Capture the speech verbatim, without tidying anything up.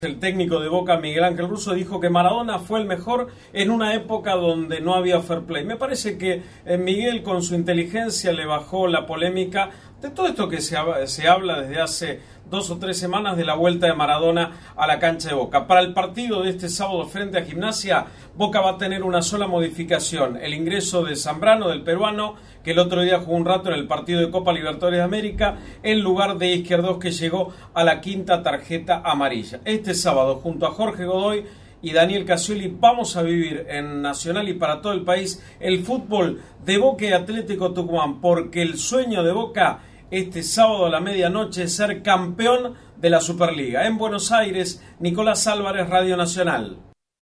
El técnico de Boca, Miguel Ángel Russo, dijo que Maradona fue el mejor en una época donde no había fair play. Me parece que eh, Miguel, con su inteligencia, le bajó la polémica de todo esto que se, se habla desde hace dos o tres semanas de la vuelta de Maradona a la cancha de Boca. Para el partido de este sábado frente a Gimnasia, Boca va a tener una sola modificación: el ingreso de Zambrano, del peruano, que el otro día jugó un rato en el partido de Copa Libertadores de América, en lugar de Izquierdos, que llegó a la quinta tarjeta amarilla. Este sábado, junto a Jorge Godoy y Daniel Casioli, vamos a vivir en Nacional y para todo el país el fútbol de Boca y Atlético Tucumán, porque el sueño de Boca este sábado a la medianoche es ser campeón de la Superliga. En Buenos Aires, Nicolás Álvarez, Radio Nacional.